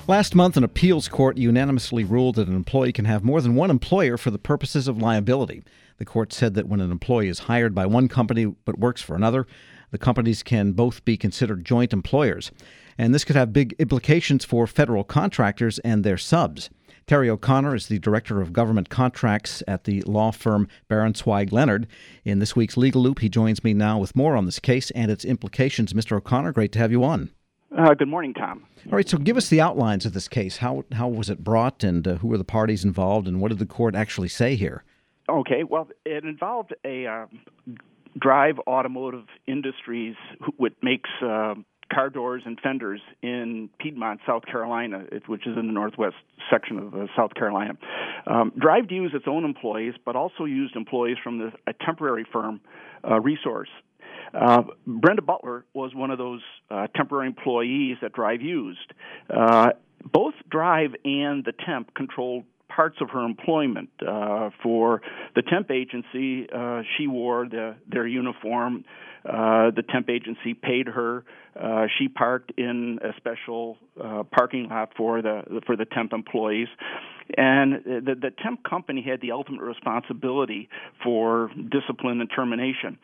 Last month, an appeals court unanimously ruled that an employee can have more than one employer for the purposes of liability. The court said that when an employee is hired by one company but works for another, the companies can both be considered joint employers. And this could have big implications for federal contractors and their subs. Terry O'Connor is the Director of Government Contracts at the law firm Barancwag Leonard. In this week's Legal Loop, he joins me now with more on this case and its implications. Mr. O'Connor, great to have you on. Good morning, Tom. All right, so give us the outlines of this case. How was it brought, and who were the parties involved, and what did the court actually say here? Okay, well, it involved a Drive Automotive Industries, which makes car doors and fenders in Piedmont, South Carolina, which is in the northwest section of South Carolina. Drive used its own employees, but also used employees from a temporary firm, Resource. Brenda Butler was one of those temporary employees that Drive used. Both Drive and the temp controlled parts of her employment. For the temp agency, she wore their uniform. The temp agency paid her. She parked in a special parking lot for the temp employees. And the temp company had the ultimate responsibility for discipline and termination.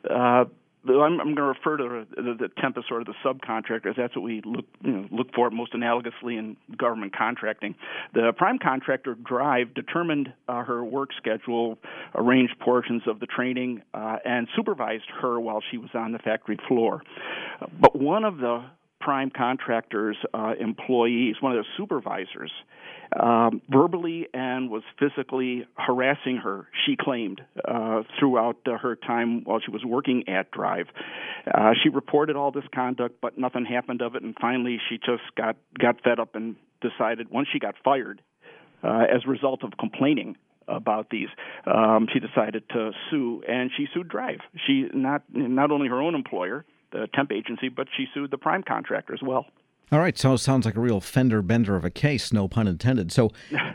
I'm going to refer to the temp as sort of the subcontractors. That's what we look for most analogously in government contracting. The prime contractor, Drive, determined her work schedule, arranged portions of the training, and supervised her while she was on the factory floor. But one of the prime contractor's employees, one of the supervisors, verbally and was physically harassing her, she claimed, throughout her time while she was working at Drive. She reported all this conduct, but nothing happened of it, and finally she just got fed up and decided, once she got fired, as a result of complaining about these, she decided to sue, and she sued Drive. She not only her own employer, the temp agency, but she sued the prime contractor as well. All right, so it sounds like a real fender bender of a case, no pun intended. So,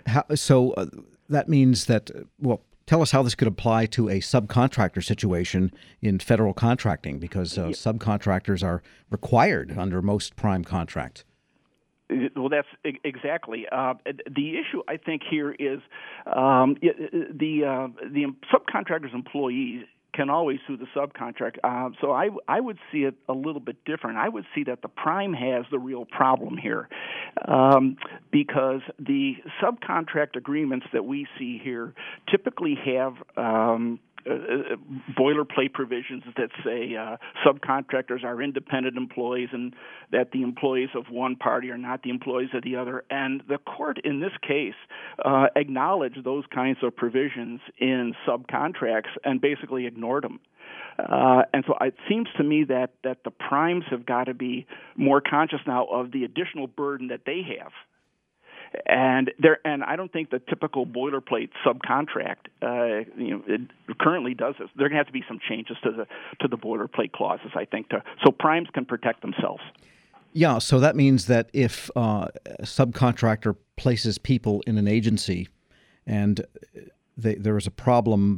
that means that, well, tell us how this could apply to a subcontractor situation in federal contracting, because subcontractors are required under most prime contracts. Well, that's exactly. The issue, I think, here is the subcontractor's employees can always sue the subcontract. So I would see it a little bit different. I would see that the prime has the real problem here, because the subcontract agreements that we see here typically have boilerplate provisions that say subcontractors are independent employees and that the employees of one party are not the employees of the other. And the court in this case acknowledged those kinds of provisions in subcontracts and basically ignored them. And so it seems to me that the primes have got to be more conscious now of the additional burden that they have. And I don't think the typical boilerplate subcontract, it currently does this. There are going to have to be some changes to the boilerplate clauses, I think, so primes can protect themselves. Yeah, so that means that if a subcontractor places people in an agency, and there is a problem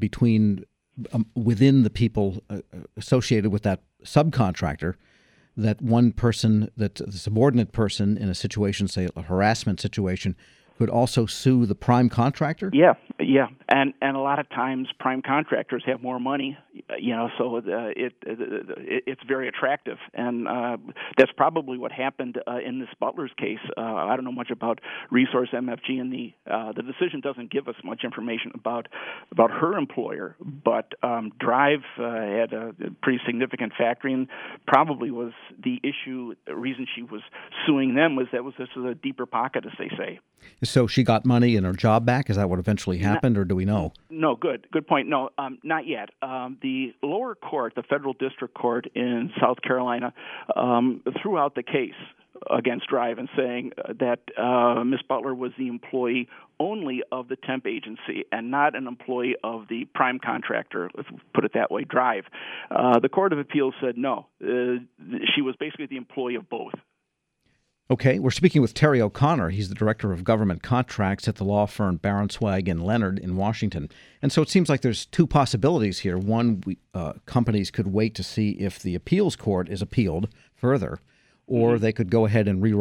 within the people associated with that subcontractor, that one person, that the subordinate person in a situation, say a harassment situation, could also sue the prime contractor? Yeah. And a lot of times prime contractors have more money, so it's very attractive. And that's probably what happened in this Butler's case. I don't know much about Resource MFG, and the decision doesn't give us much information about her employer, but Drive had a pretty significant factory, and probably was the reason she was suing them was this was a deeper pocket, as they say. So she got money and her job back? Is that what eventually happened, or do we know? No, good point. No, not yet. The lower court, the federal district court in South Carolina, threw out the case against Drive and saying that Ms. Butler was the employee only of the temp agency and not an employee of the prime contractor, let's put it that way, Drive. The Court of Appeals said no. She was basically the employee of both. Okay, we're speaking with Terry O'Connor. He's the Director of Government Contracts at the law firm Barancwag and Leonard in Washington. And so it seems like there's two possibilities here. One, companies could wait to see if the appeals court is appealed further, or they could go ahead and rewrite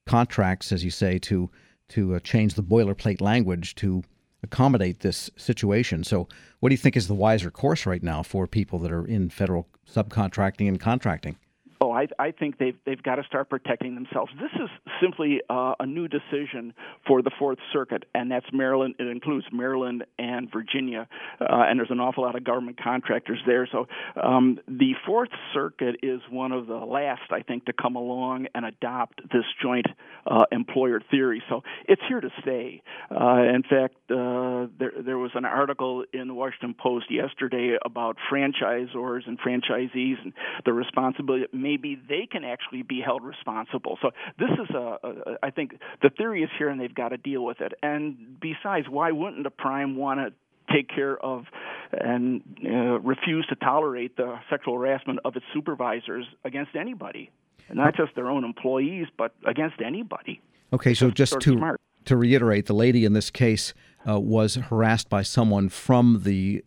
contracts, as you say, to change the boilerplate language to accommodate this situation. So what do you think is the wiser course right now for people that are in federal subcontracting and contracting? Oh, I think they've got to start protecting themselves. This is simply a new decision for the Fourth Circuit, and that's Maryland. It includes Maryland and Virginia, and there's an awful lot of government contractors there. So the Fourth Circuit is one of the last, I think, to come along and adopt this joint employer theory. So it's here to stay. In fact, there was an article in the Washington Post yesterday about franchisors and franchisees and the responsibility. Maybe they can actually be held responsible. So this is I think the theory is here, and they've got to deal with it. And besides, why wouldn't the prime want to take care of and refuse to tolerate the sexual harassment of its supervisors against anybody, and not just their own employees, but against anybody? Okay, so just to reiterate, the lady in this case was harassed by someone from the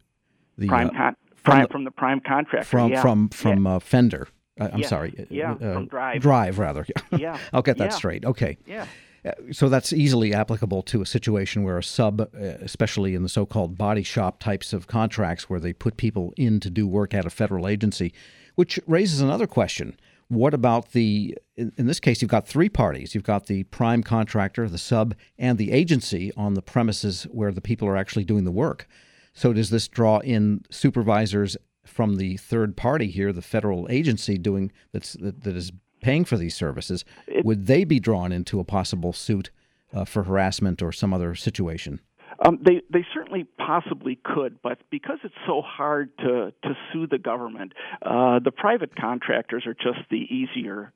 from the prime contractor, from Fender. I'm sorry. From Drive. Drive, rather. Yeah. I'll get that straight. Okay. Yeah. So that's easily applicable to a situation where a sub, especially in the so-called body shop types of contracts where they put people in to do work at a federal agency, which raises another question. What about in this case, you've got three parties. You've got the prime contractor, the sub, and the agency on the premises where the people are actually doing the work. So does this draw in supervisors from the third party here, the federal agency that is paying for these services? Would they be drawn into a possible suit for harassment or some other situation? They certainly possibly could, but because it's so hard to sue the government, the private contractors are just the easier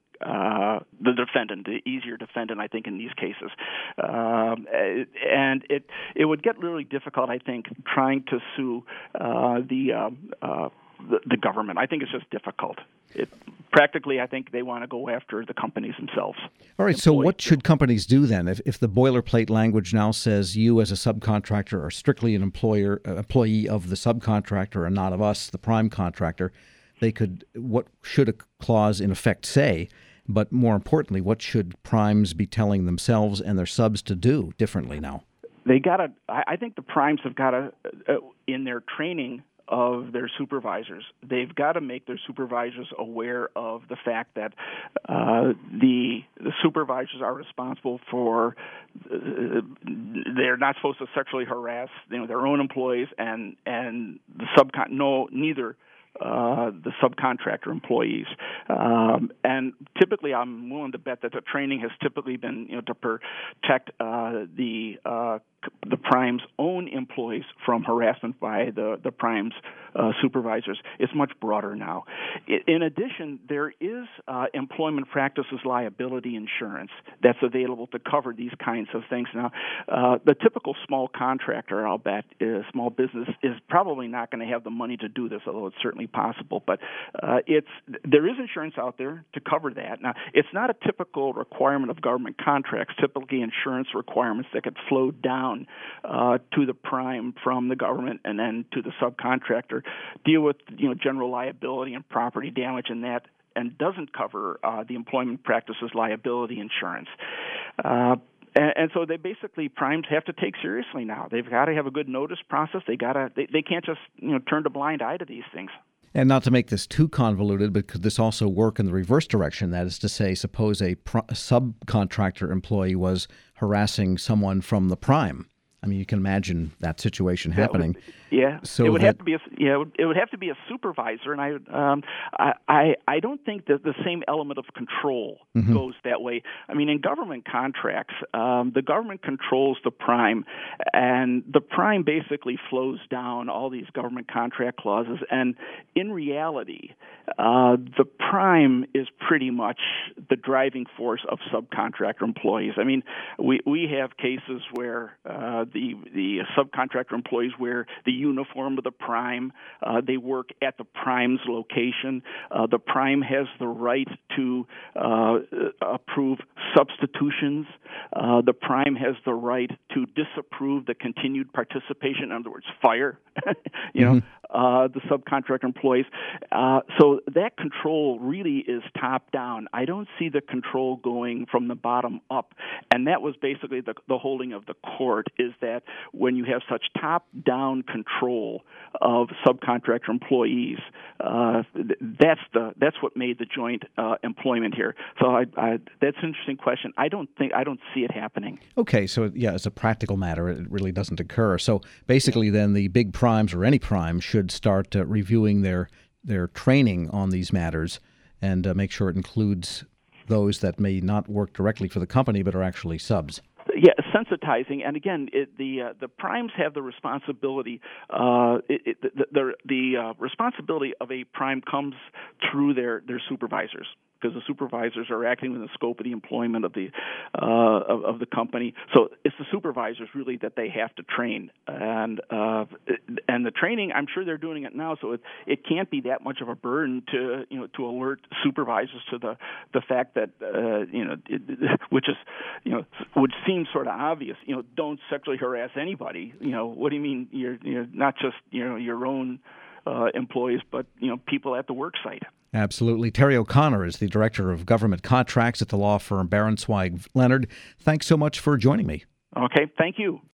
the easier defendant, I think, in these cases. And it would get really difficult, I think, trying to sue the government. I think it's just difficult. Practically, I think they want to go after the companies themselves. All right, so what should companies do then? If the boilerplate language now says you as a subcontractor are strictly an employee of the subcontractor and not of us, the prime contractor, what should a clause in effect say? But more importantly, what should primes be telling themselves and their subs to do differently now? I think the primes have got to, in their training of their supervisors, they've got to make their supervisors aware of the fact that the supervisors are responsible for they're not supposed to sexually harass their own employees and the neither the subcontractor employees. And typically, I'm willing to bet that the training has typically been to protect the prime's own employees from harassment by the prime's supervisors. It's much broader now. In addition, there is employment practices liability insurance that's available to cover these kinds of things. Now, the typical small contractor, I'll bet, small business, is probably not going to have the money to do this, although it's certainly possible. But there is insurance out there to cover that. Now, it's not a typical requirement of government contracts. Typically, insurance requirements that could flow down to the prime from the government and then to the subcontractor deal with general liability and property damage and that, and doesn't cover the employment practices liability insurance. And so primes have to take seriously now. They've got to have a good notice process. They can't just turn a blind eye to these things. And not to make this too convoluted, but could this also work in the reverse direction? That is to say, suppose a subcontractor employee was harassing someone from the prime. I mean, you can imagine that situation happening. So it would have to be a supervisor, and I don't think that the same element of control goes that way. I mean, in government contracts, the government controls the prime, and the prime basically flows down all these government contract clauses. And in reality, the prime is pretty much the driving force of subcontractor employees. I mean, we have cases where the subcontractor employees wear the uniform of the prime. They work at the prime's location. The prime has the right to approve substitutions. The prime has the right to disapprove the continued participation, in other words, fire, the subcontractor employees. So that control really is top down. I don't see the control going from the bottom up. And that was basically the holding of the court, is that when you have such top down control of subcontractor employees, that's what made the joint employment here. So that's an interesting question. I don't see it happening. Okay, so yeah, as a practical matter, it really doesn't occur. So basically, then the big primes or any prime should start reviewing their training on these matters and make sure it includes those that may not work directly for the company but are actually subs. Yeah, sensitizing, and again, the primes have the responsibility. The responsibility of a prime comes through their supervisors, because the supervisors are acting within the scope of the employment of the company. So it's the supervisors really that they have to train, and the training, I'm sure they're doing it now. So it can't be that much of a burden to alert supervisors to the fact that which would seem sort of obvious. Don't sexually harass anybody. What do you mean? You're not just your own employees, but people at the work site. Absolutely. Terry O'Connor is the Director of Government Contracts at the law firm Barron Zweig Leonard. Thanks so much for joining me. Okay, thank you.